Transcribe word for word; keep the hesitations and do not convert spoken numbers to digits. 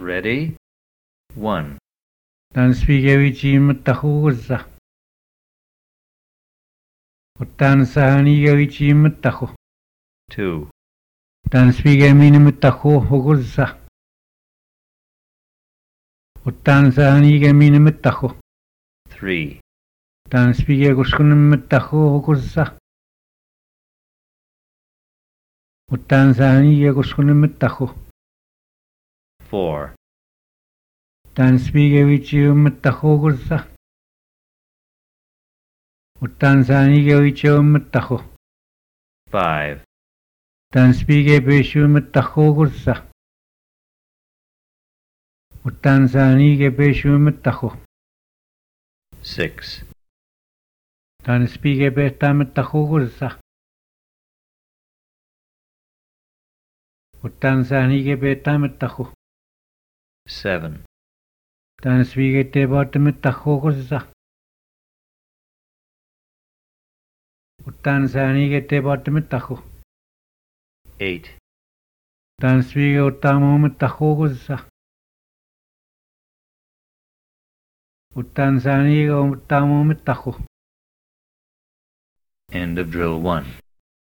Ready? One. Tansvigevichimatahuza. Utansahanigevichimatahu. Two. Tansvigeminimatahuza. Utansahanigeminimatahu. Three. Tansvigegushkunimatahuza. Utansahanigegushkunimatahu. Four. Tansvigevichimatahuza. Utansahanigevichimatahu. Five. Tansvigebeshumatahuza. Utansahanigebeshumatahu. Six. Tansvigebetamatahugursa. Utansahanigebetamatahu. Seven. Tansvigetebatamatahugusa. Utansahanigetebatamatahu. Eight. Tansvigeutamumatahugursa. Utansahanigeutamumatahug. End of drill one.